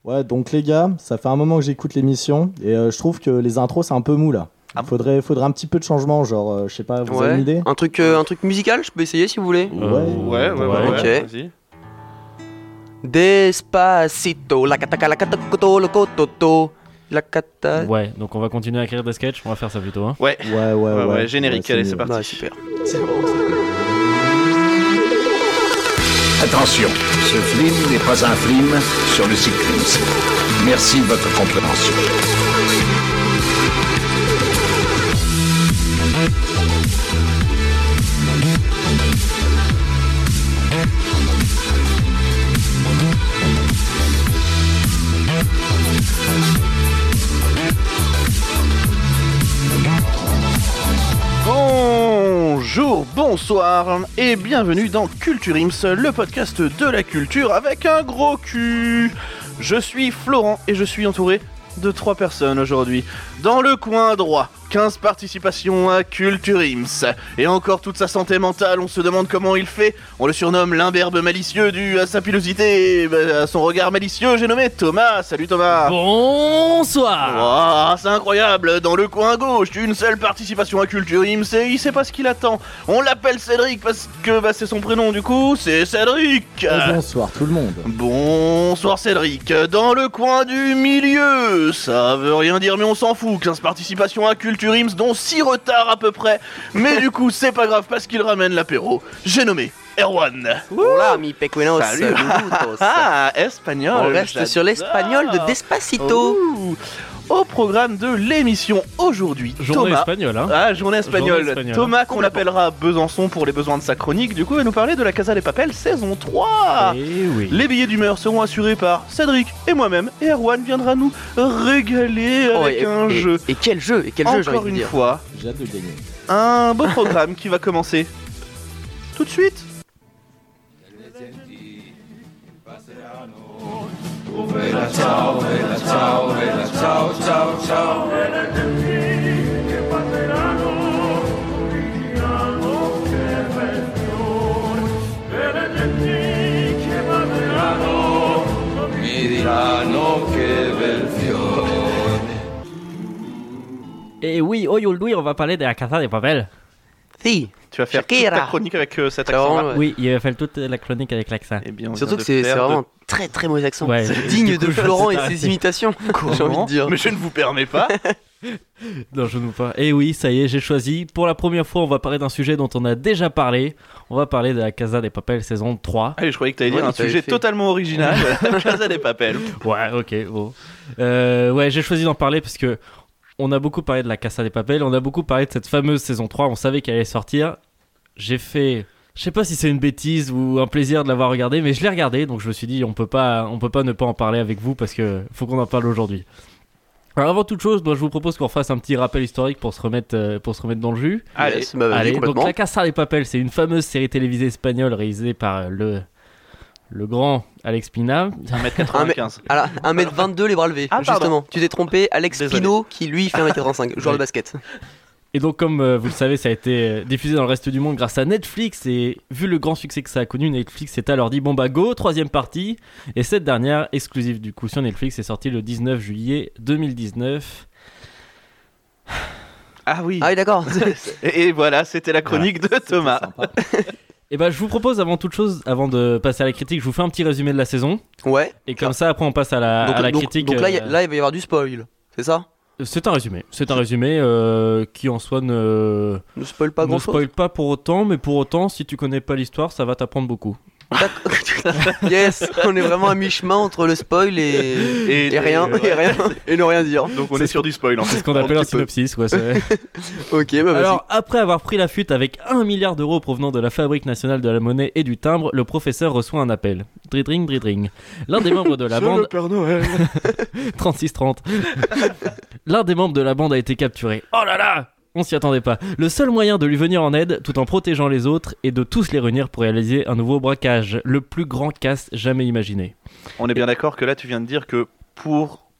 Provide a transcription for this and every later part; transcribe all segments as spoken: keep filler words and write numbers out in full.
Ouais, donc les gars, ça fait un moment que j'écoute l'émission et euh, je trouve que les intros c'est un peu mou là. Ah. Faudrait, faudrait un petit peu de changement, genre, euh, je sais pas, vous Ouais. avez une idée? Un truc, euh, un truc musical, je peux essayer si vous voulez. Ouais. Ouais, ouais, ouais, ouais, Ok. ouais, vas-y. Despacito, la cataca, la catacoto, le cototo, la cata. Ouais, donc on va continuer à écrire des sketchs, on va faire ça plutôt. Hein. Ouais, Ouais, ouais, ouais, ouais. ouais, générique, Ouais, allez, mieux. c'est parti. Ouais, super. Attention, ce film n'est pas un film sur le cyclisme. Merci de votre compréhension. Bonjour, bonsoir et bienvenue dans Culture Ims, le podcast de la culture avec un gros cul. Je suis Florent et je suis entouré de trois personnes aujourd'hui. Dans le coin droit, quinze participations à Culture Ims. Et encore toute sa santé mentale, on se demande comment il fait. On le surnomme l'imberbe malicieux dû à sa pilosité et à son regard malicieux. J'ai nommé Thomas. Salut Thomas. Bonsoir. Waouh, c'est incroyable. Dans le coin gauche, une seule participation à Culture Ims et il sait pas ce qu'il attend. On l'appelle Cédric parce que bah, c'est son prénom du coup, c'est Cédric. Oh, bonsoir tout le monde. Bonsoir Cédric. Dans le coin du milieu, ça veut rien dire mais on s'en fout. quinze participations à Culture Ims dont six retards à peu près. Mais du coup c'est pas grave parce qu'il ramène l'apéro. J'ai nommé Erwan. Hola, mi pequeños Salut. minutos. Ah, espagnol. On reste j'adore. sur l'espagnol de Despacito. Ouh. Au programme de l'émission aujourd'hui, Journée Thomas. espagnole, hein. Ah, journée espagnole. Journée espagnole. Thomas, qu'on appellera Besançon pour les besoins de sa chronique, du coup, va nous parler de la Casa des Papel saison trois. Eh oui. Les billets d'humeur seront assurés par Cédric et moi-même, et Erwan viendra nous régaler Oh, avec et, un et- jeu. Et quel jeu, et quel jeu, j'ai Encore envie de une dire. fois, J'ai hâte de gagner. un beau programme qui va commencer tout de suite. Et oui, aujourd'hui on va parler de la Casa de Papel. Si. Tu vas faire toute Shakira. ta chronique avec euh, cet C'est accent-là. vraiment, ouais. Oui, il va faire toute la chronique avec l'accent. Eh bien, on Surtout vient que de c'est c'est faire de- vraiment un très très mauvais accent. Ouais. C'est Du digne coup, de je Florent vais et arrêter. ses imitations. J'ai envie de dire. Mais je ne vous permets pas. Non, je ne pas. Et oui, ça y est, j'ai choisi. Pour la première fois, on va parler d'un sujet dont on a déjà parlé. On va parler de la Casa de Papel saison trois. Allez, je croyais que t'allais Ouais, dire un mais t'avais sujet fait. totalement original. Casa des Papel. Ouais, ok, bon. Euh, ouais, j'ai choisi d'en parler parce que on a beaucoup parlé de la Casa de Papel, on a beaucoup parlé de cette fameuse saison trois, on savait qu'elle allait sortir. J'ai fait... Je sais pas si c'est une bêtise ou un plaisir de l'avoir regardé, mais je l'ai regardé, donc je me suis dit on peut pas, on peut pas ne pas en parler avec vous parce que faut qu'on en parle aujourd'hui. Alors avant toute chose, moi, je vous propose qu'on fasse un petit rappel historique pour se remettre, euh, pour se remettre dans le jus. Allez. Yes, bah, vas-y, Allez, donc complètement. la Casa de Papel, c'est une fameuse série télévisée espagnole réalisée par euh, le, le grand Alex Pina. un mètre quatre-vingt-quinze. Alors, un mètre vingt-deux les bras levés, Ah, pardon. justement. Tu t'es trompé, Alex Désolé. Pino qui lui fait un mètre quatre-vingt-cinq, joueur Ouais. de basket. Et donc, comme euh, vous le savez, ça a été euh, diffusé dans le reste du monde grâce à Netflix. Et vu le grand succès que ça a connu, Netflix s'est alors dit bon bah go, troisième partie. Et cette dernière, exclusive du coup sur Netflix, est sortie le dix-neuf juillet deux mille dix-neuf. Ah oui. Ah oui, d'accord. Et, et voilà, c'était la chronique de Thomas. Sympa. Et bah, je vous propose avant toute chose, avant de passer à la critique, je vous fais un petit résumé de la saison. Ouais. Et comme ça, après, on passe à la, donc, à la donc- critique. donc là, il y a- euh, là, il va y avoir du spoil. C'est ça? C'est un résumé. C'est un résumé euh, qui en soi ne, Ne spoil pas ne grand chose. spoil pas pour autant, mais pour autant, si tu connais pas l'histoire, ça va t'apprendre beaucoup. Yes, on est vraiment à mi-chemin entre le spoil et, Et- et rien, et- et rien, et ne rien dire. Donc on C'est est ce sur du spoil en fait. C'est ce qu'on appelle un petit peu. synopsis. Ouais, c'est- Ok, bah vas-y. Alors, après avoir pris la fuite avec un milliard d'euros provenant de la Fabrique nationale de la monnaie et du timbre, le professeur reçoit un appel. Dridring, dridring. L'un des membres de la bande... Père Noël. trente-six trente. L'un des membres de la bande a été capturé. Oh là là! On s'y attendait pas. Le seul moyen de lui venir en aide, tout en protégeant les autres, est de tous les réunir pour réaliser un nouveau braquage. Le plus grand casse jamais imaginé. On est bien d'accord que là tu viens de dire que pour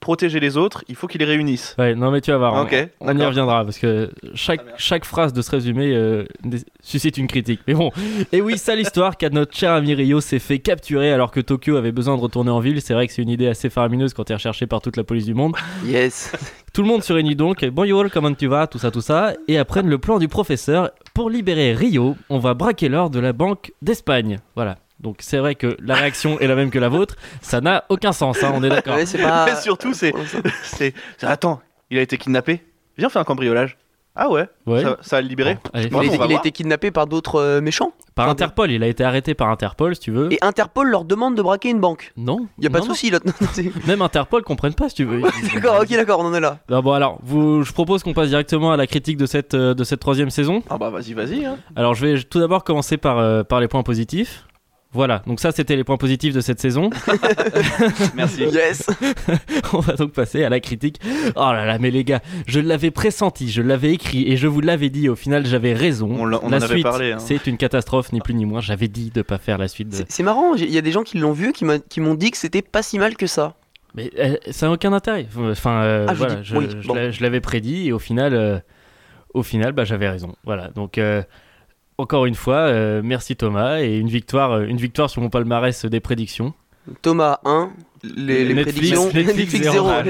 protéger les autres, il faut qu'il les réunisse. Ouais, non mais tu vas voir, on- Ok, on, y d'accord. reviendra parce que chaque, chaque phrase de ce résumé euh, dé- suscite une critique. Mais bon, et oui, ça l'histoire car notre cher ami Rio s'est fait capturer alors que Tokyo avait besoin de retourner en ville. C'est vrai que c'est une idée assez faramineuse quand t'es recherché par toute la police du monde. Yes. Tout le monde se réunit donc, bonjour, comment tu vas, tout ça, tout ça, et apprennent le plan du professeur. Pour libérer Rio, on va braquer l'or de la Banque d'Espagne. Voilà. Donc c'est vrai que la réaction est la même que la vôtre, ça n'a aucun sens, hein, on est d'accord. Ouais, c'est pas... Mais surtout, c'est, c'est, c'est- Attends, il a été kidnappé. Viens, on fait un cambriolage. Ah ouais, Ouais. ça, ça va le libérer. Bon, allez, Il, Bon, a, on été- va il a voir. été kidnappé par d'autres euh, méchants. Par Enfin, des- Interpol, il a été arrêté par Interpol, si tu veux. Et Interpol leur demande de braquer une banque. Non, Y a pas non, de non. souci là. Même Interpol comprennent pas, si tu veux. D'accord, ok, d'accord, on en est là. Non, bon alors, vous, je propose qu'on passe directement à la critique de cette, euh, de cette troisième saison. Ah bah vas-y, vas-y. Hein. Alors je vais tout d'abord commencer par, euh, par les points positifs. Voilà, donc ça c'était les points positifs de cette saison. Merci. Yes. On va donc passer à la critique. Oh là là, mais les gars, je l'avais pressenti, je l'avais écrit et je vous l'avais dit, au final j'avais raison. On l'a- on la en avait suite, parlé, hein. c'est une catastrophe, ni plus ni moins. J'avais dit de pas faire la suite. De... C'est c'est marrant, il y a des gens qui l'ont vu qui m'a- qui m'ont dit que c'était pas si mal que ça. Mais euh, ça n'a aucun intérêt. Enfin, euh, Ah, je voilà, dis- je, oui, je bon. l'a- je l'avais prédit et au final, euh, au final, bah, j'avais raison. Voilà, donc euh, encore une fois, euh, merci Thomas et une victoire, euh, une victoire sur mon palmarès des prédictions. Thomas un, les, les Netflix, prédictions. Netflix zéro. zéro.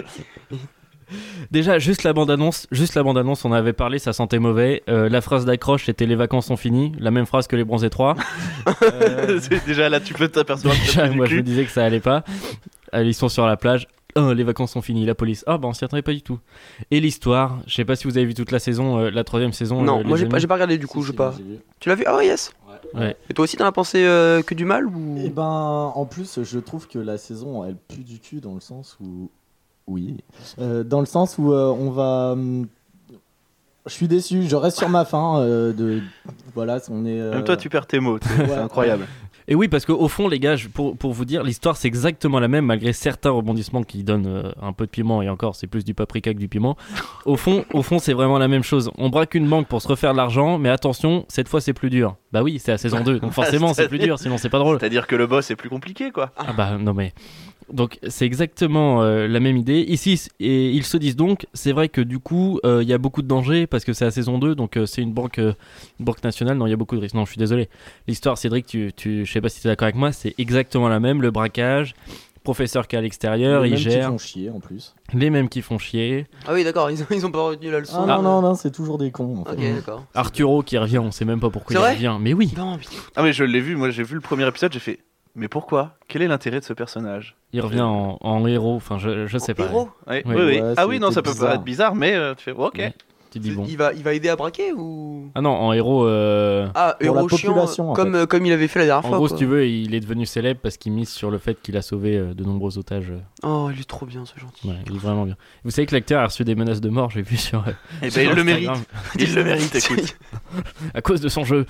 Déjà, juste la bande-annonce, juste la bande-annonce, on avait parlé, ça sentait mauvais. Euh, la phrase d'accroche, c'était les vacances sont finies, la même phrase que les bronzés trois. Euh, C'est- déjà là, tu peux t'apercevoir que déjà, t'as moi du je me cul. disais que ça allait pas. Allez, ils sont sur la plage. Oh, les vacances sont finies, la police. Ah bah on s'y attendait pas du tout. Et l'histoire, je sais pas si vous avez vu toute la saison, euh, la troisième saison. Non, euh, moi les j'ai pas, amis. j'ai pas regardé du coup, Si, je si, pas. j'ai vu. Tu l'as vu? Ah ouais, yes. Ouais. Et toi aussi t'en as pensé euh, que du mal ou... Et ben, en plus, je trouve que la saison, elle pue du cul dans le sens où, oui, Euh, dans le sens où euh, on va. hum, Je suis déçu. Je reste sur ma fin. euh, de, voilà, on est. euh, Même toi, tu perds tes mots. C'est Ouais. c'est incroyable. Et oui, parce qu'au fond, les gars, je- pour, pour vous dire, l'histoire c'est exactement la même, malgré certains rebondissements qui donnent euh, un peu de piment, et encore, c'est plus du paprika que du piment. Au fond, au fond c'est vraiment la même chose. On braque une banque pour se refaire de l'argent, mais attention, cette fois c'est plus dur. Bah oui, c'est la saison deux, donc forcément c'est plus dur, sinon c'est pas drôle. C'est-à-dire que le boss est plus compliqué, quoi. Ah bah non mais... Donc c'est exactement euh, la même idée. Ici, c- et ils se disent donc, c'est vrai que du coup, euh, il y a beaucoup de dangers parce que c'est la saison deux, donc euh, c'est une banque, euh, une banque nationale, non, il y a beaucoup de risques. Non, je suis désolé. L'histoire, Cédric, tu, tu, je sais pas si tu es d'accord avec moi, c'est exactement la même. Le braquage, professeur qui est à l'extérieur, les il mêmes qui gère, font chier en plus. les mêmes qui font chier. Ah oui, d'accord, ils, ont- ils ont pas retenu la leçon. Ah, non, non, non, c'est toujours des cons. En fait. Ok, Mm. d'accord. Arturo qui revient, on sait même pas pourquoi C'est il vrai revient, mais oui, Non, putain. Ah mais je l'ai vu, moi j'ai vu le premier épisode, j'ai fait mais pourquoi? Quel est l'intérêt de ce personnage? il revient en, en héros, enfin je, je sais pas. Héros. Ouais, Oui. oui, oui. Ouais, Ah oui, non, c'était ça peut bizarre. paraître bizarre, mais euh, tu fais ok. Ouais. Tu dis bon. Il va, il va aider à braquer ou... Ah non, en héros... euh, Ah, Pour la héros chiant, population, en comme, euh, comme il avait fait la dernière En fois. gros, quoi. si tu veux, il est devenu célèbre parce qu'il mise sur le fait qu'il a sauvé euh, de nombreux otages. euh. Oh, il est trop bien ce gentil. Ouais, il est vraiment bien. Vous savez que l'acteur a reçu des menaces de mort, j'ai vu sur. euh, Eh sur ben il le mérite. Instagram, Il le mérite, écoute. à cause de son jeu.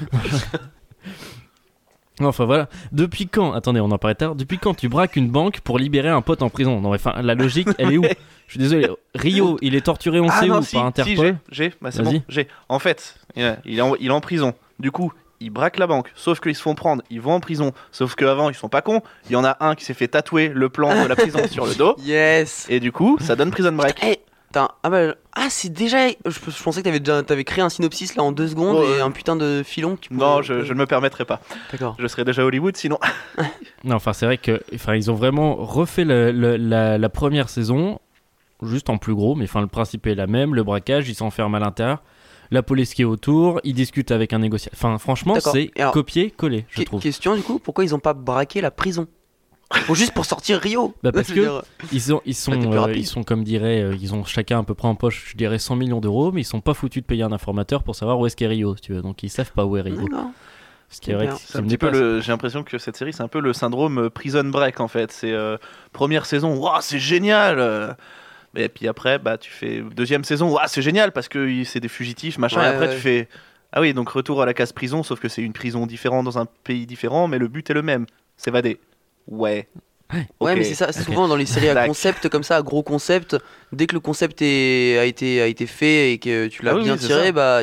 Enfin voilà. Depuis quand Attendez, on en parlait tard. Depuis quand tu braques une banque pour libérer un pote en prison? Non, mais enfin, la logique, elle est où? Je suis désolé. Rio, il est torturé, on Ah sait non, où si, par si, Interpol. j'ai, j'ai, bah c'est Vas-y. bon, j'ai. En fait, il est- il est en, il est en prison. Du coup, ils braquent la banque. Sauf qu'ils se font prendre, ils vont en prison. Sauf qu'avant, ils sont pas cons. Il y en a un qui s'est fait tatouer le plan de la prison sur le dos. Yes. Et du coup, ça donne prison break. Eh, putain, ah bah, ah c'est déjà... Je, je pensais que t'avais déjà t'avais créé un synopsis là en deux secondes Oh, et euh, un putain de filon que tu pouvais... Non, je, je ne me permettrai pas. D'accord. Je serais déjà à Hollywood sinon. Non, enfin, c'est vrai que, enfin, ils ont vraiment refait le- le- la, la première saison, juste en plus gros, mais enfin, le principe est la même. Le braquage, ils s'enferment à l'intérieur. La police qui est autour, ils discutent avec un négociateur. Enfin, franchement, D'accord. c'est Et alors, copier-coller, je Que- trouve. question du coup, pourquoi ils ont pas braqué la prison? Faut juste pour sortir Rio. Bah, parce Je que- veux dire, Ils sont, ils sont, Bah, t'es plus euh, rapide. ils sont comme dirait, euh, ils ont chacun à peu près en poche, je dirais cent millions d'euros, mais ils sont pas foutus de payer un informateur pour savoir où est-ce qu'est Rio, si tu veux. Donc ils savent pas où est Rio. D'accord. Ce qui est vrai que C'est ça C'est un me petit peu dépasse. le, j'ai l'impression que cette série, c'est un peu le syndrome euh, Prison Break en fait. C'est euh, première saison, waouh, c'est génial. euh. Et puis après, bah tu fais deuxième saison, waouh, c'est génial parce que y- c'est des fugitifs, machin. Ouais, et après ouais. tu fais, ah oui, donc retour à la case prison, sauf que c'est une prison différente dans un pays différent, mais le but est le même, s'évader. Ouais. Ouais, Ok. mais c'est ça, souvent dans les séries à Tac. concept comme ça, à gros concept, dès que le concept est, a, été, a été fait et que tu l'as Ah oui, bien oui, c'est tiré, ça. bah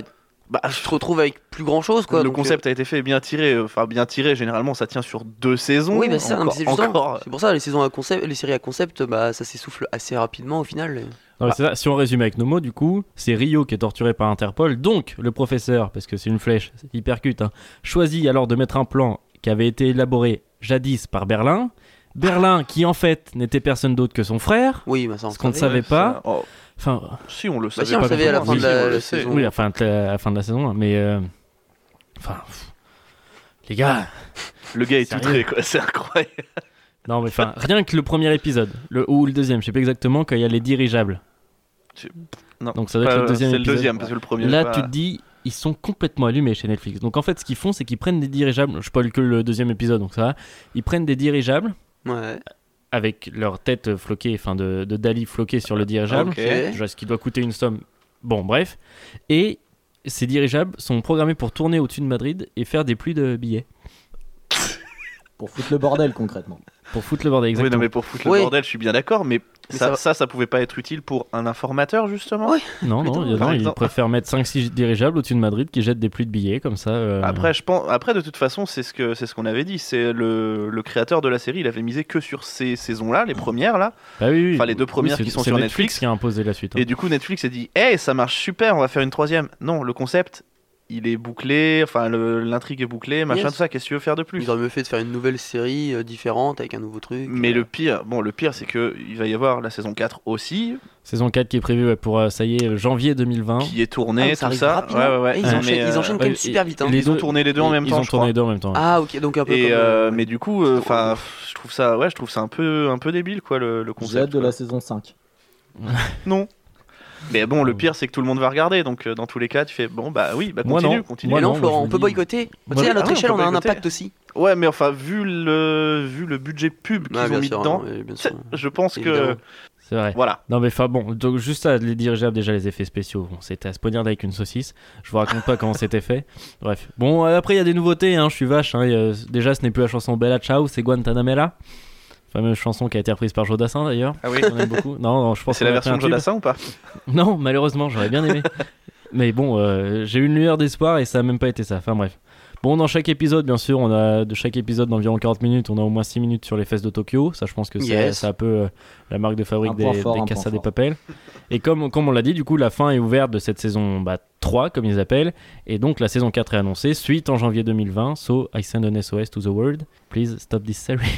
Bah, tu te retrouves avec plus grand chose quoi. le donc, concept a été fait bien tiré, enfin bien tiré. Généralement, ça tient sur deux saisons. euh, Oui, bah c'est ça, non, mais encore, c'est justement- encore. c'est pour ça les saisons à concept, les séries à concept, bah ça s'essouffle assez rapidement au final. Non, mais c'est ça. Si on résume avec nos mots, du coup, c'est Rio qui est torturé par Interpol. Donc, le professeur, parce que c'est une flèche, c'est hyper cute, hein, choisit alors de mettre un plan qui avait été élaboré jadis par Berlin. Berlin, qui en fait n'était personne d'autre que son frère. Oui, bah ça on Ce qu'on ne savait. savait pas. Ça- oh, Enfin, si on le savait. si, on pas le savait à la vraiment. fin de Si, la- on le la sait. saison. oui, enfin, à la fin de la saison, hein, mais. euh, Enfin. pff, Les gars. Le gars est Sérieux outré, quoi. C'est incroyable. Non, mais enfin, rien que le premier épisode, le, ou le deuxième, je sais pas exactement, quand il y a les dirigeables. Je- Non. Donc ça doit être Pas- le deuxième C'est le épisode. deuxième, parce que le premier. Là, pas- tu te dis, ils sont complètement allumés chez Netflix. Donc en fait, ce qu'ils font, c'est qu'ils prennent des dirigeables. Je spoil que le deuxième épisode, donc ça va. Ils prennent des dirigeables Ouais. avec leur tête floquée, enfin de, de Dali floquée sur le dirigeable. Ok. Déjà, ce qui doit coûter une somme. Bon, bref. Et ces dirigeables sont programmés pour tourner au-dessus de Madrid et faire des pluies de billets. Pour foutre le bordel concrètement. Pour foutre le bordel, Oui, exactement. non, mais pour foutre le Oui. bordel, je suis bien d'accord, mais, Mais ça, ça ça, va- ça, pouvait pas être utile pour un informateur, justement. Oui. Non, non, Putain, il y a- par non, ils exemple. préfèrent mettre cinq six dirigeables au-dessus de Madrid qui jettent des pluies de billets comme ça. euh, Après, je pense, après, de toute façon, c'est ce que c'est ce qu'on avait dit. C'est le, le créateur de la série, il avait misé que sur ces saisons-là, les premières là. bah oui, oui. Enfin, les deux premières Oui, c'est- qui sont c'est sur Netflix Netflix. qui a imposé la suite. hein. Et du coup, Netflix a dit, hey, ça marche super, on va faire une troisième. Non, le concept, il est bouclé. Enfin, le- l'intrigue est bouclée, machin, Yes. tout ça. Qu'est-ce que tu veux faire de plus? Ils auraient mieux fait de faire une nouvelle série euh, différente avec un nouveau truc. Mais euh, le pire, bon, le pire, c'est que il va y avoir la saison quatre aussi, Saison quatre qui est prévue ouais, pour, euh, ça y est, janvier deux mille vingt. qui est ah, tournée, ça tout arrive ça. rapidement. Ouais, ouais, ouais. Et ils, Mais, enchaînent, ils euh, enchaînent quand même ouais, super vite. hein. les Ils ont deux- tourné les deux en même Ils temps, ont je tourné crois. les deux en même temps. ouais. Ah ok, donc un peu Et comme... euh, euh, mais du coup, enfin, je trouve ça, ouais, je trouve ça un peu, un peu débile, quoi, le, le J'ai concept. hâte de quoi. la saison cinq. Non. Mais bon, le pire, c'est que tout le monde va regarder, donc euh, dans tous les cas, tu fais bon, bah oui, bah Moi, continue, non. continue. Moi, non, non, Florent, moi, je on me peut dis- boycotter. Moi, Tu sais, à ah notre oui, on échelle, peut on a un boycotter. impact aussi. Ouais, mais enfin, vu le, vu le budget pub qu'ils Ouais, ont bien mis sûr, dedans, ouais, bien c'est- sûr. je pense que Évidemment. C'est vrai. voilà. Non mais enfin bon, donc juste ça, les dirigeables, déjà les effets spéciaux, bon, c'était à se poignarder avec une saucisse. Je vous raconte pas comment c'était fait. Bref. Bon, euh, après il y a des nouveautés, hein, je suis vache. Hein, il y a- déjà, ce n'est plus la chanson Bella Ciao, c'est Guantanamera. Fameuse chanson qui a été reprise par Jodassin d'ailleurs. Ah oui. On aime beaucoup. Non, non, je pense C'est qu'on la a fait version un de tube. Jodassin ou pas? Non, malheureusement, j'aurais bien aimé. Mais bon, euh, j'ai eu une lueur d'espoir et ça a même pas été ça. Enfin bref. Bon, dans chaque épisode, bien sûr, on a de chaque épisode d'environ quarante minutes, on a au moins six minutes sur les fesses de Tokyo. Ça, je pense que c'est Yes. c'est un peu euh, la marque de fabrique Un des, point fort, des un Casa point de fort. Papel. Et comme, comme on l'a dit, du coup, la fin est ouverte de cette saison bah, trois, comme ils appellent. Et donc, la saison quatre est annoncée, suite en janvier deux mille vingt. So, I send an S O S to the world. Please stop this series.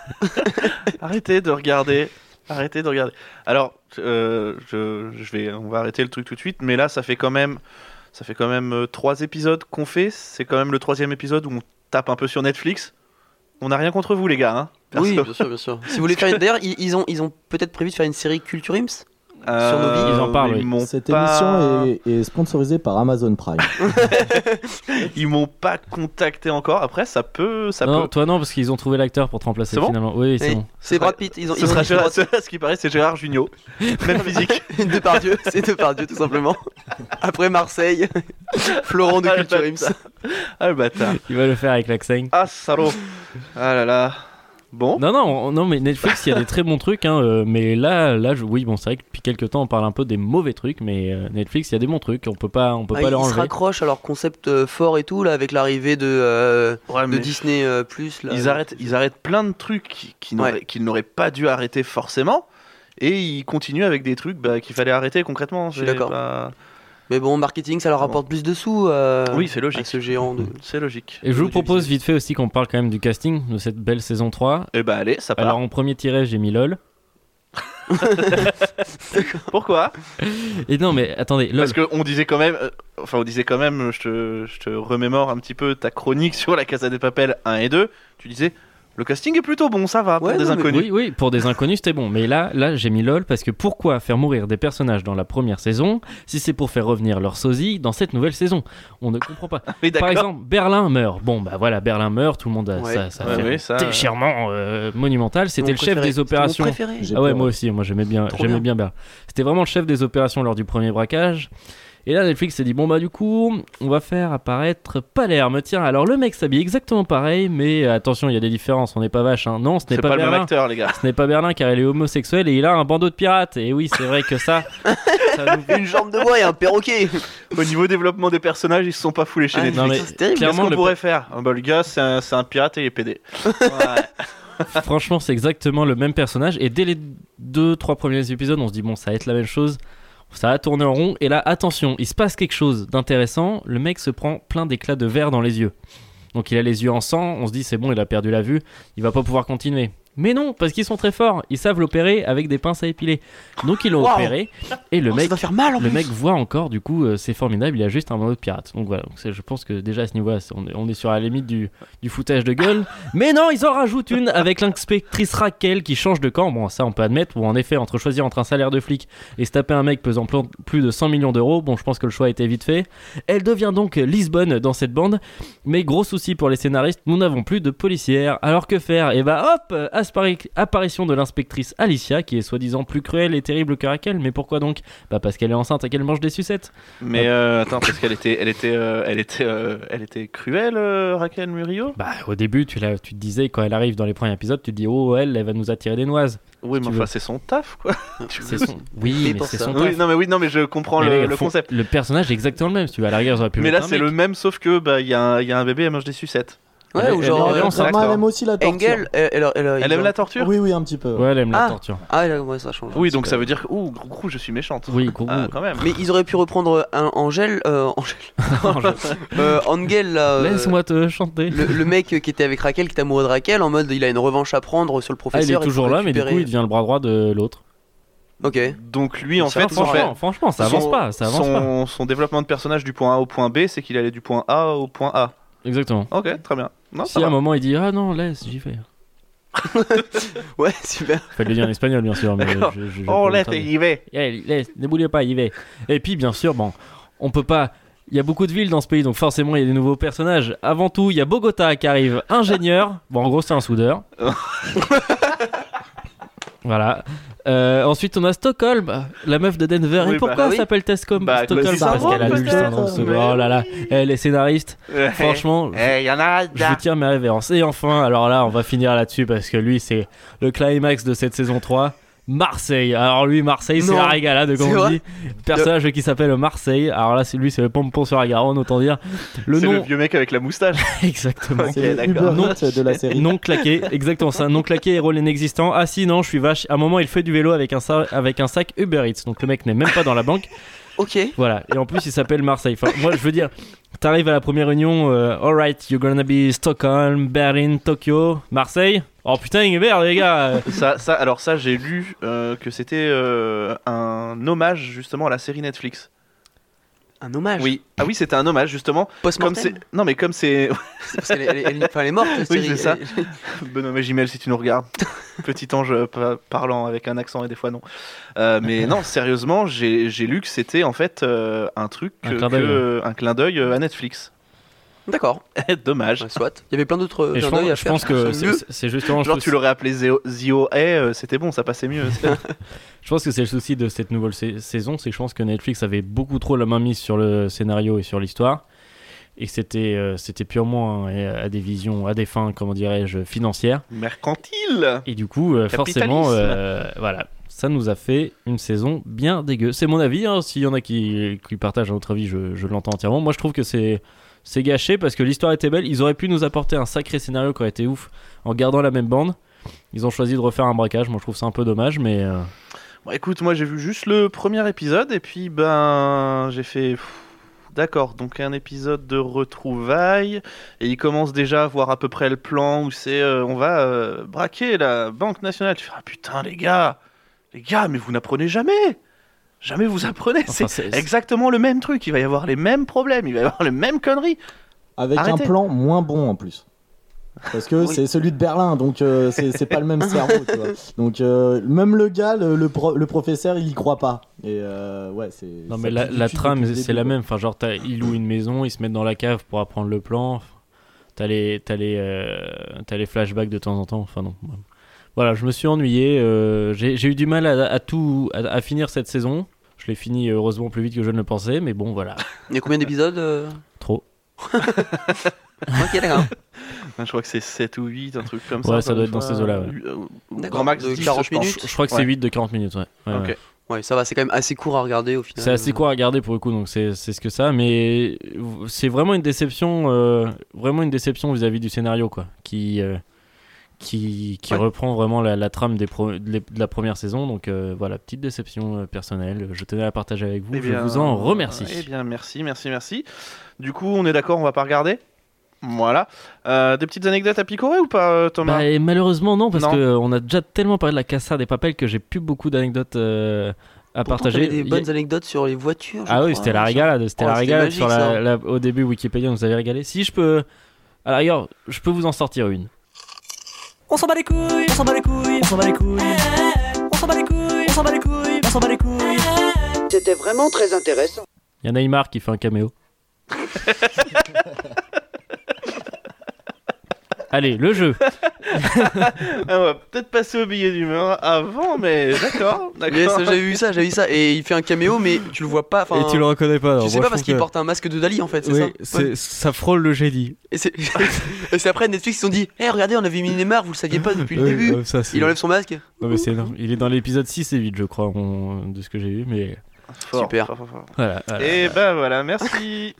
Arrêtez de regarder. Arrêtez de regarder. Alors, euh, je, je vais, on va arrêter le truc tout de suite, mais là, ça fait quand même, ça fait quand même euh, trois épisodes qu'on fait. C'est quand même le troisième épisode où on tape un peu sur Netflix. On n'a rien contre vous, les gars. Hein, perso. Oui, bien sûr, bien sûr. Si vous voulez faire une... D'ailleurs, ils, ils ont, ils ont peut-être prévu de faire une série Culture Ims. Euh, Sur nos vies. Ils en parlent, ils oui. m'ont Cette pas- émission est, est sponsorisée par Amazon Prime. Ils m'ont pas contacté encore. Après, ça peut, ça non, peut. toi non, parce qu'ils ont trouvé l'acteur pour te remplacer C'est bon finalement. Oui, c'est Oui, bon. c'est Brad Pitt. Ils ont, Ce ils ont sera dit Gérard, Brad- ce qui paraît, c'est Gérard Jugnot. Même physique. Depardieu, c'est Depardieu tout simplement. Après Marseille, Florent de Ah, le Culture bâtard. Ims. Ah le bâtard. Il va le faire avec l'accent. Ah salaud. Ah là là. Bon. Non, non, on- non, mais Netflix, il y a des très bons trucs, hein, euh, mais là, là, je- oui, bon, c'est vrai que depuis quelques temps, on parle un peu des mauvais trucs, mais euh, Netflix, il y a des bons trucs, on peut pas, on peut Ah, pas leur ils se enlever. raccrochent à leur concept euh, fort et tout là avec l'arrivée de, euh, Ouais, de mais Disney euh, plus. Là. ils arrêtent, ils arrêtent plein de trucs qui- qui n'auraient- Ouais. qu'ils n'auraient pas dû arrêter forcément, et ils continuent avec des trucs bah, qu'il fallait arrêter concrètement. Je suis C'est d'accord. pas- Mais bon, marketing, ça leur rapporte plus de sous. euh, Oui, c'est logique. à ce géant de. C'est logique. Et je vous du propose business. vite fait aussi qu'on parle quand même du casting de cette belle saison trois. Et bah allez, ça part. Alors en premier tiré, j'ai mis LOL. Pourquoi? Et non, mais attendez, LOL. Parce qu'on disait quand même, euh, enfin on disait quand même, je te, je te remémore un petit peu ta chronique sur la Casa de Papel un et deux. Tu disais, le casting est plutôt bon, ça va, pour Ouais, des non, mais inconnus. Oui, oui, pour des inconnus, c'était bon. Mais là, là, j'ai mis LOL parce que pourquoi faire mourir des personnages dans la première saison si c'est pour faire revenir leur sosie dans cette nouvelle saison? On ne comprend pas. Oui, Par d'accord. exemple, Berlin meurt. Bon, bah voilà, Berlin meurt, tout le monde a Ouais. ça, ça Ouais, fait oui, un ça, déchirement euh, monumental. C'était Mon le chef préféré. des opérations. C'était mon préféré. J'ai Ah ouais, peur. moi aussi, moi j'aimais bien, Trop j'aimais bien. bien Berlin. C'était vraiment le chef des opérations lors du premier braquage. Et là, Netflix s'est dit, bon bah du coup, on va faire apparaître Palerme. Tiens, alors le mec s'habille exactement pareil, mais euh, attention, il y a des différences, on n'est pas vache. Hein. Non, ce n'est C'est pas, pas le même Berlin. acteur, les gars. Ce n'est pas Berlin car il est homosexuel et il a un bandeau de pirate. Et oui, c'est vrai que ça, ça nous- Une jambe de bois et un perroquet. Au niveau développement des personnages, ils se sont pas foulés chez Ah, Netflix. non, mais c'est terrible. Qu'est-ce clairement, qu'on le- pourrait faire? Ah bah, le gars, c'est un, c'est un pirate et il est pédé. Ouais. Franchement, c'est exactement le même personnage. Et dès les deux, trois premiers épisodes, on se dit, bon, ça va être la même chose. Ça va tourner en rond. Et là, attention, il se passe quelque chose d'intéressant. Le mec se prend plein d'éclats de verre dans les yeux. Donc il a les yeux en sang. On se dit, c'est bon, il a perdu la vue. Il va pas pouvoir continuer. Mais non, parce qu'ils sont très forts. Ils savent l'opérer avec des pinces à épiler. Donc ils l'ont Wow. opéré. Et le Oh, mec. ça doit faire mal en Le plus. mec voit encore, du coup, euh, c'est formidable, il a juste un mode pirate. Donc voilà, donc c'est- je pense que déjà à ce niveau-là, c'est- on est, on est sur la limite du, du foutage de gueule. Mais non, ils en rajoutent une avec l'inspectrice Raquel qui change de camp. Bon, ça on peut admettre, ou en effet, entre choisir entre un salaire de flic et se taper un mec pesant pl- plus de cent millions d'euros, bon, je pense que le choix a été vite fait. Elle devient donc Lisbonne dans cette bande. Mais gros souci pour les scénaristes, nous n'avons plus de policière. Alors que faire? Et bah hop, aspari- apparition de l'inspectrice Alicia qui est soi-disant plus cruelle et terrible que Raquel. Mais pourquoi donc? Bah parce qu'elle est enceinte et qu'elle mange des sucettes. Mais euh, attends, parce qu'elle était, elle était, euh, elle était, euh, elle était cruelle, euh, Raquel Murillo. Bah au début tu, la, tu te disais quand elle arrive dans les premiers épisodes, tu te dis oh elle, elle va nous attirer des noises. Oui, mais tu enfin, veux. c'est son taf, quoi. C'est son... Oui Mais mais pour c'est ça. son Oui, taf. non, mais oui, non, mais je comprends Mais le, les- le font- concept. Le personnage est exactement le même. Si tu veux à la rigueur, ils auraient pu Mais mettre là, un c'est mec. le même, sauf que bah il y, a un- il y a un bébé, elle mange des sucettes. Ouais, Elle- ou elle- genre. elle est euh, enceinte. Sa main, elle d'accord. aime aussi la torture. Engel, elle, elle, elle, Elle ils aime ont- la torture. Oui, oui, un petit peu. Ouais, elle aime la Ah. torture. Ah, là, ouais, ça change. Oui, donc ça veut dire que ouh, gros gros, je suis méchante. Oui, gros. Ah, quand même. Mais ils auraient pu reprendre un Angel, euh, Angel, euh, Angel là, euh, Laisse-moi te chanter. le, le mec qui était avec Raquel, qui était amoureux de Raquel, en mode il a une revanche à prendre sur le Ah, professeur. il est et toujours faut là, mais du coup, récupérer. il devient le bras droit de l'autre. Ok. Donc lui, en Ça fait, va, son, franchement, franchement, ça avance son- pas. Ça avance pas. son, son développement de personnage du point A au point B, c'est qu'il allait du point A au point A. Exactement. Ok, très bien. Non, Si ça à un va. moment il dit ah non, laisse, j'y vais. Ouais, super. Enfin, il le dit en espagnol, bien sûr. Mais D'accord. je, je- je- Oh, je- laisse, je- y vais. Eh, laisse, ne bougez pas, y vais. Et puis, bien sûr, bon, on peut pas. Il y a beaucoup de villes dans ce pays, donc forcément, il y a des nouveaux personnages. Avant tout, il y a Bogota qui arrive, ingénieur. Bon, en gros, c'est un soudeur. Voilà. Euh, ensuite, on a Stockholm, la meuf de Denver. Oui, Et pourquoi bah elle oui. s'appelle Tescom Bah, Stockholm? c'est Parce ça, qu'elle a lu peut-être. ça dans ce. Mais Oh là là. oui. Elle est scénariste. Franchement, Eh, y en a. je vous tire mes révérences. Et enfin, alors là, on va finir là-dessus parce que lui, c'est le climax de cette saison trois. Marseille. Alors lui, Marseille, c'est Non. la régalade, comme C'est on vrai dit. Personnage qui s'appelle Marseille. Alors là, c'est lui, c'est le pompon sur la Garonne, autant dire. Le C'est le nom, vieux mec avec la moustache. exactement. C'est Ok, le d'accord. Uber Eats de la série. Non claqué, exactement ça. Non claqué et rôle inexistant. Ah si, non, je suis vache. À un moment, il fait du vélo avec un, sa- avec un sac Uber Eats. Donc le mec n'est même pas dans la banque. Ok. Voilà. Et en plus, il s'appelle Marseille. Enfin, moi, je veux dire, t'arrives à la première réunion. Euh, Alright, you're gonna be Stockholm, Berlin, Tokyo, Marseille. Oh putain, il est merde, les gars. Ça, ça, alors ça, j'ai lu euh, que c'était euh, un hommage justement à la série Netflix. Un hommage. Oui. Ah oui, c'était un hommage justement. Comme Post-mortem. c'est. Non, mais comme c'est. Parce qu'elle est, elle est- elle est- enfin, elle est morte. la Oui, série. c'est ça. Elle- Benoît Magimel, si tu nous regardes. Petit ange euh, pa- parlant avec un accent et des fois non. Euh, mais non, sérieusement, j'ai j'ai lu que c'était en fait euh, un truc, Un que- clin d'œil, que- un clin d'œil euh, à Netflix. D'accord. Dommage. Ouais, soit. Il y avait plein d'autres Et je clins pense, d'œil à je faire. pense que C'est mieux. c'est c'est justement. Genre le tu l'aurais appelé Zio Zio Hey, euh, c'était bon, ça passait mieux. Je pense que c'est le souci de cette nouvelle sa- saison, c'est que je pense que Netflix avait beaucoup trop la main mise sur le scénario et sur l'histoire, et que c'était euh, c'était purement euh, à des visions, à des fins, comment dirais-je, financières. Mercantile. Et du coup, euh, forcément, Capitalisme. euh, voilà, ça nous a fait une saison bien dégueu. C'est mon avis, hein, s'il y en a qui, qui partagent un autre avis, je, je l'entends entièrement. Moi, je trouve que c'est c'est gâché parce que l'histoire était belle. Ils auraient pu nous apporter un sacré scénario qui aurait été ouf en gardant la même bande. Ils ont choisi de refaire un braquage. Moi, je trouve ça un peu dommage, mais. euh, Bon, écoute, moi j'ai vu juste le premier épisode et puis ben j'ai fait pff, d'accord, donc un épisode de retrouvailles et il commence déjà à voir à peu près le plan où c'est euh, on va euh, braquer la Banque nationale. Tu fais ah putain les gars, les gars, mais vous n'apprenez jamais. Jamais vous apprenez, Enfin, c'est c'est- exactement le même truc, il va y avoir les mêmes problèmes, il va y avoir les mêmes conneries. Avec Arrêtez. un plan moins bon en plus. Parce que Oui. c'est celui de Berlin, donc euh, c'est c'est pas le même cerveau, tu vois. Donc euh, même le gars, le, le, pro- le professeur, il y croit pas. Et euh, ouais, c'est. Non ça mais la, pue du la cul trame depuis le c'est début, la quoi. même, enfin genre t'as- ils louent une maison, ils se mettent dans la cave pour apprendre le plan, t'as les, t'as les, euh, t'as les flashbacks de temps en temps, enfin non. Voilà, je me suis ennuyé, euh, j'ai j'ai eu du mal à, à tout, à, à finir cette saison, je l'ai fini heureusement plus vite que je ne le pensais, mais bon voilà, Il y a combien d'épisodes euh trop. Ok, d'accord. Je crois que c'est sept ou huit, un truc comme ça. Ouais, ça encore doit une être dans fois. ces eaux-là, ouais. Euh, D'accord, Grand max de dix, quarante je pense. minutes. Je, je crois que c'est Ouais. huit de quarante minutes, ouais. Ouais, Ok. ouais. Ouais, ça va, c'est quand même assez court à regarder au final. C'est assez court à regarder pour le coup, donc c'est, c'est ce que ça. Mais c'est vraiment une déception, euh, vraiment une déception vis-à-vis du scénario, quoi, qui euh, qui, qui ouais. reprend vraiment la, la trame des pro, de la première saison. Donc euh, voilà, petite déception euh, personnelle. Je tenais à partager avec vous. Eh bien, je vous en remercie. Eh bien, merci, merci, merci. Du coup, on est d'accord, on va pas regarder. Voilà. Euh, des petites anecdotes à picorer ou pas, Thomas ? Bah, malheureusement non, parce qu'on a déjà tellement parlé de la Casa des Papel que j'ai plus beaucoup d'anecdotes euh, à Pourtant, partager. Des bonnes a... anecdotes sur les voitures. Ah crois, oui, c'était la régalade. C'était oh, la régalade sur la, la, au début Wikipédia, on nous avait régalé. Si je peux, à la rigueur, je peux vous en sortir une. On s'en bat les couilles, on s'en bat les couilles, on s'en bat les couilles, on s'en bat les couilles, on s'en bat les couilles, on s'en bat les couilles. C'était vraiment très intéressant. Il y a Neymar qui fait un caméo. Allez, le jeu. On va peut-être passer au billet d'humeur avant, mais d'accord. d'accord. Yes, j'avais vu ça, j'avais vu ça. Et il fait un caméo, mais tu le vois pas. Et tu le reconnais pas. Tu sais pas parce qu'il que... porte un masque de Dali en fait, c'est oui, ça c'est, ouais. Ça frôle le génie. Et c'est, et c'est après Netflix qui se sont dit hey, regardez, on avait mis Neymar, vous le saviez pas depuis le oui, début. Ça, il enlève son masque. Non, mais c'est énorme. Il est dans l'épisode six et huit, je crois, on... de ce que j'ai vu. Mais... Fort, super. Fort, fort, fort. Voilà, voilà, et voilà. ben voilà, merci.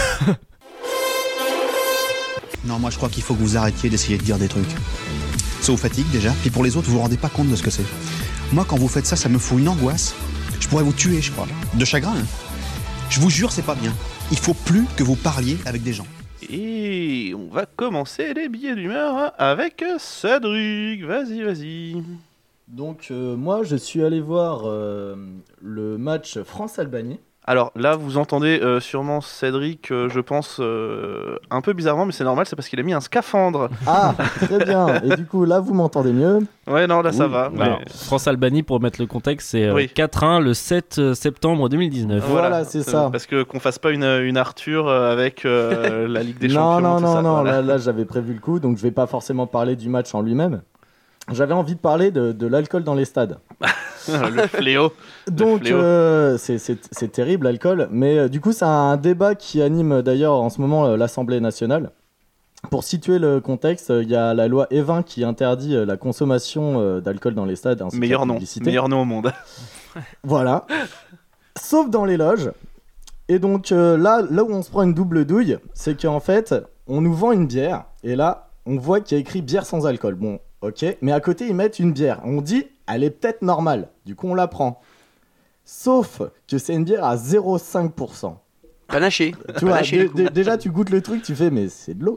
Non, moi je crois qu'il faut que vous arrêtiez d'essayer de dire des trucs. Ça vous fatigue déjà, puis pour les autres, vous vous rendez pas compte de ce que c'est. Moi, quand vous faites ça, ça me fout une angoisse. Je pourrais vous tuer, je crois. De chagrin. Hein. Je vous jure, c'est pas bien. Il faut plus que vous parliez avec des gens. Et on va commencer les billets d'humeur avec Cédric. Vas-y, vas-y. Donc, euh, moi, je suis allé voir euh, le match France-Albanie. Alors là, vous entendez euh, sûrement Cédric, euh, je pense, euh, un peu bizarrement, mais c'est normal, c'est parce qu'il a mis un scaphandre. Ah, très bien. Et du coup, là, vous m'entendez mieux ? Ouais, non, là, oui. ça va. Mais... Alors, France-Albanie, pour mettre le contexte, c'est euh, oui. quatre un le sept septembre deux mille dix-neuf. Voilà, voilà c'est ça. Parce que qu'on fasse pas une, une Arthur avec euh, la Ligue des non, Champions. Non, tout non, ça, non, voilà. là, là, j'avais prévu le coup, donc je vais pas forcément parler du match en lui-même. J'avais envie de parler de, de l'alcool dans les stades. Le fléau. Donc, le fléau. Euh, c'est, c'est, c'est terrible l'alcool. Mais euh, du coup, c'est un débat qui anime d'ailleurs en ce moment euh, l'Assemblée nationale. Pour situer le contexte, il euh, y a la loi E vingt qui interdit euh, la consommation euh, d'alcool dans les stades. Ainsi Meilleur nom. Meilleur nom au monde. Voilà. Sauf dans les loges. Et donc euh, là, là où on se prend une double douille, c'est qu'en fait, on nous vend une bière. Et là, on voit qu'il y a écrit bière sans alcool. Bon. Ok, mais à côté ils mettent une bière. On dit, elle est peut-être normale. Du coup, on la prend. Sauf que c'est une bière à zéro virgule cinq pour cent. Panaché. Tu vois, d- d- déjà tu goûtes le truc, tu fais, mais c'est de l'eau.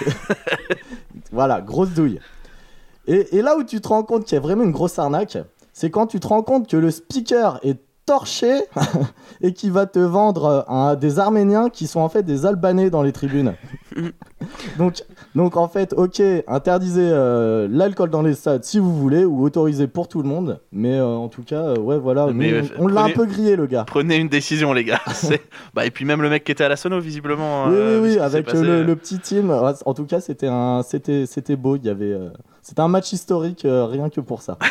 Voilà, grosse douille. Et, et là où tu te rends compte qu'il y a vraiment une grosse arnaque, c'est quand tu te rends compte que le speaker est torché et qui va te vendre un, des Arméniens qui sont en fait des Albanais dans les tribunes. donc, donc en fait, ok, interdisez euh, l'alcool dans les stades si vous voulez ou autorisez pour tout le monde, mais euh, en tout cas, euh, ouais voilà, mais, nous, on, on prenez, l'a un peu grillé le gars. Prenez une décision les gars. C'est... Bah, et puis même le mec qui était à la sono visiblement. Oui euh, oui oui, avec passé, le, euh... le petit team. En tout cas, c'était un, c'était, c'était beau. Il y avait, euh, c'était un match historique euh, rien que pour ça.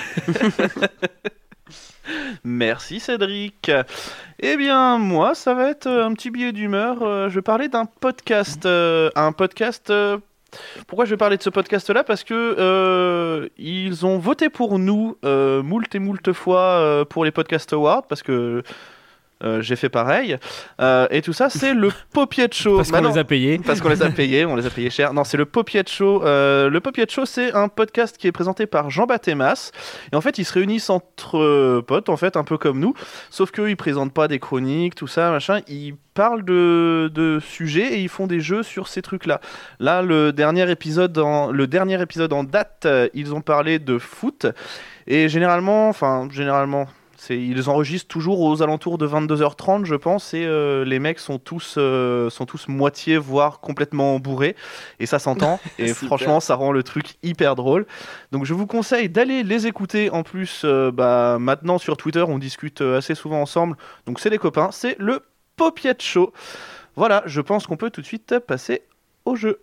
Merci Cédric. Eh bien moi ça va être un petit billet d'humeur. Euh, je vais parler d'un podcast. Euh, un podcast. Euh... Pourquoi je vais parler de ce podcast là ? Parce que euh, ils ont voté pour nous euh, moult et moult fois euh, pour les Podcast Awards parce que Euh, j'ai fait pareil. Euh, et tout ça, c'est le Popiette Show. Parce bah qu'on non, les a payés. Parce qu'on les a payés, on les a payés cher. Non, c'est le Popiette Show. Euh, le Popiette Show, c'est un podcast qui est présenté par Jean Bathémas. Et en fait, ils se réunissent entre euh, potes, en fait, un peu comme nous. Sauf qu'eux, ils présentent pas des chroniques, tout ça, machin. Ils parlent de, de sujets et ils font des jeux sur ces trucs-là. Là, le dernier épisode en, le dernier épisode en date, euh, ils ont parlé de foot. Et généralement, enfin, généralement... C'est, ils enregistrent toujours aux alentours de vingt-deux heures trente, je pense, et euh, les mecs sont tous, euh, sont tous moitié, voire complètement bourrés, et ça s'entend, et franchement, ça rend le truc hyper drôle. Donc je vous conseille d'aller les écouter, en plus, euh, bah, maintenant sur Twitter, on discute assez souvent ensemble, donc c'est les copains, c'est le Popiette Show. Voilà, je pense qu'on peut tout de suite passer au jeu.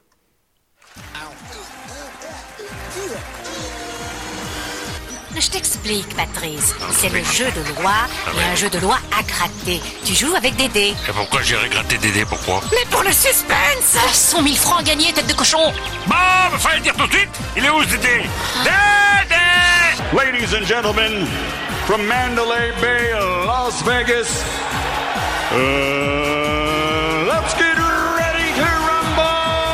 Je t'explique, Patrice. C'est le jeu de loi et un jeu de loi à gratter. Tu joues avec des dés. Et pourquoi j'irais gratter des dés, pourquoi ? Mais pour le suspense ! cent mille francs gagnés, tête de cochon. Bon, fallait le dire tout de suite. Il est où ce dé ? Dé, dé ! Ladies and gentlemen, from Mandalay Bay, Las Vegas. Uh, let's get ready to rumble!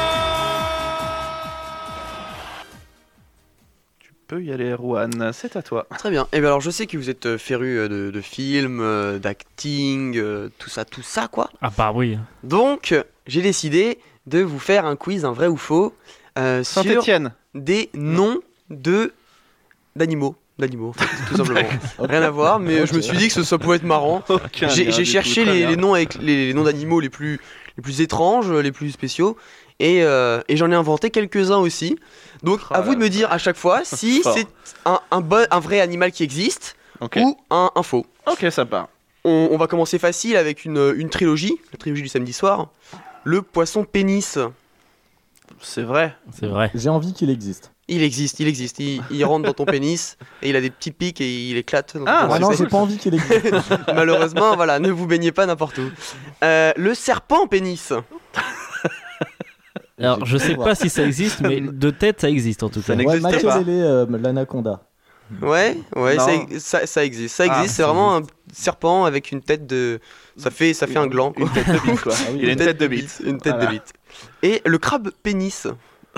Tu peux y aller, Erwan, c'est à toi. Très bien. Et bien alors je sais que vous êtes férus de, de films, euh, d'acting, euh, tout ça, tout ça quoi. Ah bah oui. Donc j'ai décidé de vous faire un quiz, un vrai ou faux, euh, sur Saint-Étienne. des noms de d'animaux. D'animaux, en fait, tout simplement. Rien à voir, mais okay. Je me suis dit que ça pouvait être marrant. Aucun j'ai j'ai cherché tout, les, les noms avec les, les noms d'animaux les plus, les plus étranges, les plus spéciaux, et, euh, et j'en ai inventé quelques-uns aussi. Donc oh à vous de me dire à chaque fois si c'est un, un, bon, un vrai animal qui existe okay. ou un, un faux. Ok, ça part. On, on va commencer facile avec une, une trilogie, la trilogie du samedi soir. Le poisson pénis. C'est vrai. C'est vrai. J'ai envie qu'il existe. Il existe, il existe. Il, il rentre dans ton pénis et il a des petits pics et il éclate. Dans ah, ah non, j'ai pas envie qu'il existe. Malheureusement, voilà, ne vous baignez pas n'importe où. Euh, le serpent pénis. Alors, je sais pas si ça existe, mais de tête, ça existe en tout cas. Ça n'existe ouais, pas. Euh, l'anaconda. Ouais, ouais, ça, ça, ça existe. Ça existe. Ah, c'est vraiment existe. Un serpent avec une tête de. Ça fait, ça fait un gland. Quoi. Une tête de bite, quoi. Ah oui, il a une tête de bite. Une tête voilà. de bite. Et le crabe pénis.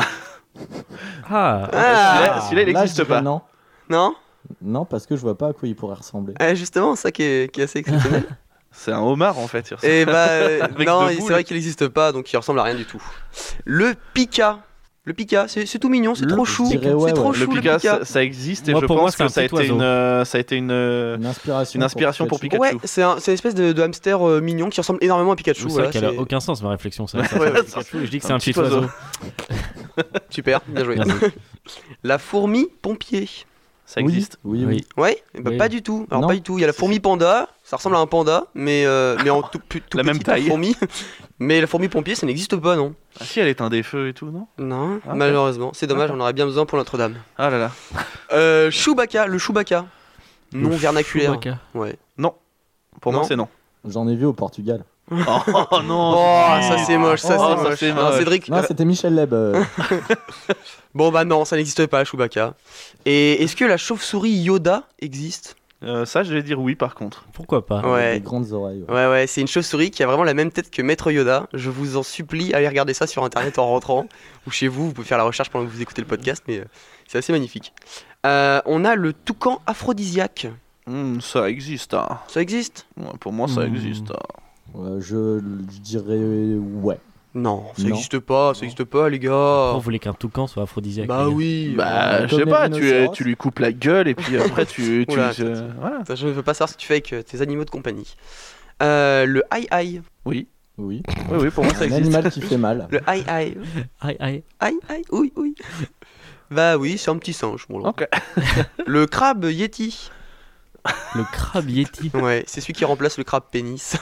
Ah, ah celui-là, il n'existe pas. Non. Non Non, parce que je vois pas à quoi il pourrait ressembler. Eh, justement, ça qui est, qui est assez exceptionnel. C'est un homard en fait. Et bah, euh, non, c'est vrai qu'il n'existe pas, donc il ressemble à rien du tout. Le pika. Le pika, c'est, c'est tout mignon, c'est le trop chou. Dirais, ouais, c'est trop ouais. chou. Le pika, le pika. Ça, ça existe et moi, je pense moi, que ça a, été une, euh, ça a été une, une inspiration, une inspiration pour, pour Pikachu. Ouais, c'est, un, c'est une espèce de, de hamster euh, mignon qui ressemble énormément à Pikachu. C'est voilà, vrai qu'elle a aucun sens ma réflexion. Ça, ça, ouais, ouais, Pikachu, je dis que c'est un, un petit oiseau. oiseau. Super, bien joué. La fourmi pompier. Ça existe? Oui, oui. oui. Ouais, bah oui. Pas du tout. Alors non. Pas du tout. Il y a la fourmi panda. Ça ressemble à un panda, mais euh, mais en tout, tout la petite même taille. Fourmi. Mais la fourmi pompier, ça n'existe pas, non? Ah si, elle éteint des feux et tout, non? Non, ah, malheureusement. C'est dommage. On aurait bien besoin pour Notre-Dame. Ah là là. Euh, Chewbacca, le Chewbacca. Non vernaculaire. Chewbacca. Ouais. Non. Pour non. moi, c'est non. J'en ai vu au Portugal. Oh non. Oh, ça c'est moche, ça oh, c'est moche. Ça, c'est non, moche. Cédric. Non, c'était Michel Leb. Euh... Bon bah non, ça n'existe pas, Chewbacca. Et est-ce que la chauve-souris Yoda existe? euh, Ça, je vais dire oui par contre. Pourquoi pas? Ouais. Des grandes oreilles. Ouais, ouais, ouais c'est une chauve-souris qui a vraiment la même tête que Maître Yoda. Je vous en supplie, allez regarder ça sur internet en rentrant. Ou chez vous, vous pouvez faire la recherche pendant que vous écoutez le podcast, mais euh, c'est assez magnifique. Euh, on a le toucan aphrodisiaque. Mmh, ça existe. Hein. Ça existe? Ouais, pour moi, ça mmh. existe. Ouais, je, je dirais ouais. Non, ça n'existe pas, ça n'existe pas, les gars. Pourquoi vous voulez qu'un toucan soit aphrodisiaque? Bah oui. Bah, je sais pas, tu, tu lui coupes la gueule et puis après tu. tu Oula, euh, voilà. Je ne veux pas savoir ce que tu fais avec tes animaux de compagnie. Euh, le aïe aïe. Oui. Oui. Oui, oui, pour moi ça existe. Un animal qui fait mal. Le aïe aïe. Aïe aïe. Aïe aïe, oui, oui. Bah oui, c'est un petit singe. Bon, ok. Le crabe yeti. Le crabe yeti. Ouais, c'est celui qui remplace le crabe pénis.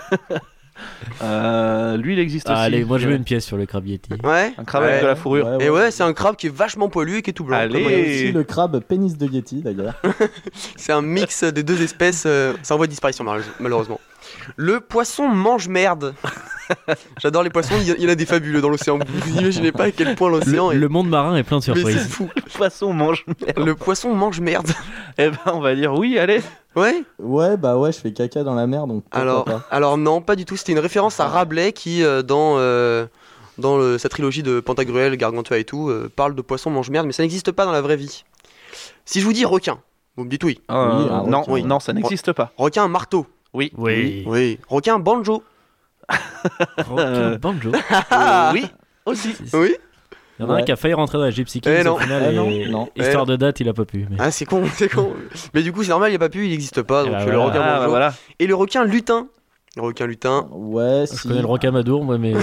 euh, lui il existe ah, aussi. Allez, moi je veux une pièce sur le crabe yeti. Ouais. Un crabe ouais. avec de la fourrure. Ouais, ouais. Et ouais, c'est un crabe qui est vachement poilu et qui est tout blanc. Allez. Il y a aussi le crabe pénis de yeti d'ailleurs. C'est un mix des deux espèces. Euh, ça envoie disparition malheureusement. Le poisson mange merde. J'adore les poissons, il y en a des fabuleux dans l'océan. Vous imaginez pas à quel point l'océan le, est... le monde marin est plein de surprises. Mais c'est fou. Le poisson mange merde. Le poisson mange merde. Eh ben on va dire oui, allez. Ouais. Ouais, bah ouais, je fais caca dans la mer donc alors, pas. alors non, pas du tout. C'était une référence à Rabelais qui, euh, dans, euh, dans le, sa trilogie de Pantagruel, Gargantua et tout, euh, parle de poisson mange merde, mais ça n'existe pas dans la vraie vie. Si je vous dis requin, vous me dites oui. Euh, oui non, requin, oui, non, ça n'existe pas. Requin marteau. Oui. Oui. Oui. Requin banjo. Requin banjo. euh, oui. Aussi. Oui. Il y en a ouais. un qui a failli rentrer dans la Gypsy Kings eh au final eh et non, non. histoire eh de date il a pas pu. Mais... Ah c'est con, c'est con. Mais du coup c'est normal, il a pas pu, il n'existe pas. Donc bah, le voilà. requin ah, banjo. Bah, voilà. Et le requin lutin. Le requin lutin. Ouais, Je si. connais le rocamadour moi mais.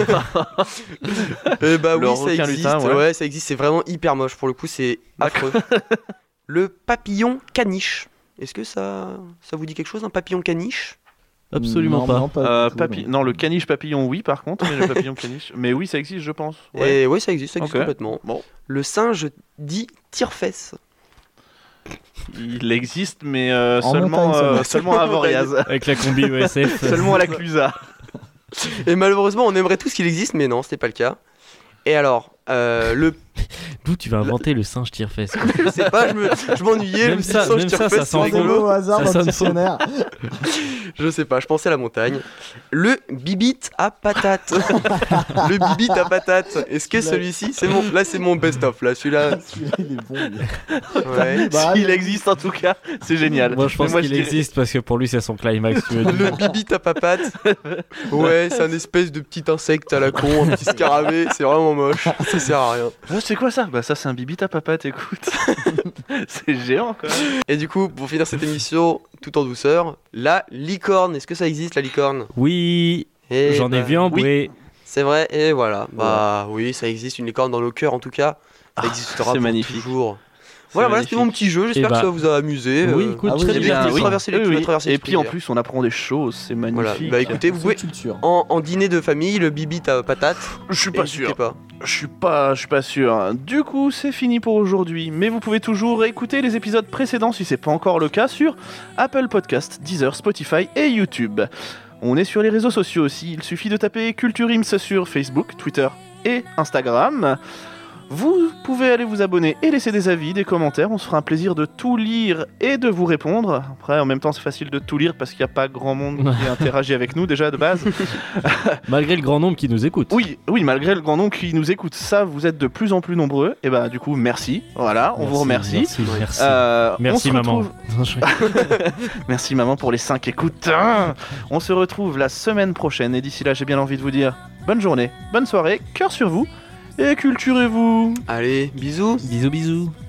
Eh bah le oui ça existe. Lutin, ouais. ouais ça existe, c'est vraiment hyper moche pour le coup, c'est affreux. Le papillon caniche. Est-ce que ça, ça vous dit quelque chose, un papillon caniche? Absolument non, pas. Non, pas euh, tout, papi... non. non, le caniche papillon, oui, par contre, mais le papillon caniche. Mais oui, ça existe, je pense. Ouais. Et oui, ça existe, ça existe okay. complètement. Bon. Le singe dit tire-fesse. Il existe, mais euh, en seulement, montagne, euh, seulement à Voriaz. Avec la combi U S F. Seulement à la Clusa. Et malheureusement, on aimerait tous qu'il existe, mais non, c'était pas le cas. Et alors, Euh, le D'où tu vas inventer le singe tire-fesse quoi. Je sais pas, je, me, je m'ennuyais, je Même me suis ça- dit, singe même ça, tire-fesse, ça c'est sent rigolo. Au hasard Ça dans le sonne faux. dictionnaire. Je sais pas, je pensais à la montagne. Le bibit à patate. Le bibit à patate. Est-ce que celui-ci, c'est mon, là c'est mon best-of, là, celui-là. Celui-là, il est bon. lui. Ouais. Bah, S'il existe en tout cas, c'est génial. Moi je pense Mais moi, qu'il dirais- existe parce que pour lui c'est son climax. Tu veux dire. Le bibit à papate. Ouais, c'est un espèce de petit insecte à la con, un petit scarabée, c'est vraiment moche, ça sert à rien. Ah, c'est quoi ça? Bah ça c'est un bibit à papate, écoute. C'est géant quand même. Et du coup, pour finir cette émission tout en douceur, la licorne, est-ce que ça existe la licorne? Oui, Eh j'en ai bah, vu en oui. bruit. C'est vrai, et voilà. Bah oui, ça existe une licorne dans nos cœurs en tout cas. Ça Ah, existera c'est pour magnifique. toujours. Voilà, voilà, c'était mon magnifique. petit jeu, j'espère Eh que bah, ça vous a amusé. oui, euh, écoute, ah oui, très j'ai bien. l'objectif oui. traverser les- Oui, tout le oui. traverser Et l'esprit, puis en d'ailleurs. plus on apprend des choses, c'est Voilà, magnifique. bah écoutez, vous C'est pouvez culture. en, en dîner de famille, le bibit à patate. Je suis pas n'hésitez sûr. pas. Je suis pas, je suis pas sûr. Du coup, c'est fini pour aujourd'hui. Mais vous pouvez toujours écouter les épisodes précédents si c'est pas encore le cas sur Apple Podcast, Deezer, Spotify et YouTube. On est sur les réseaux sociaux aussi. Il suffit de taper Culture Ims sur Facebook, Twitter et Instagram. Vous pouvez aller vous abonner et laisser des avis, des commentaires. On se fera un plaisir de tout lire et de vous répondre. Après, en même temps, c'est facile de tout lire parce qu'il n'y a pas grand monde qui interagit avec nous déjà de base. Malgré le grand nombre qui nous écoute. Oui, oui, malgré le grand nombre qui nous écoute, ça, vous êtes de plus en plus nombreux. Et bah, du coup, merci. Voilà, on Merci, vous remercie. Merci, merci. Euh, on Merci se maman. retrouve- Non, je- Merci maman pour les cinq écoutes. Hein. On se retrouve la semaine prochaine. Et d'ici là, j'ai bien envie de vous dire bonne journée, bonne soirée, cœur sur vous et culturez-vous. Allez, bisous. Bisous bisous.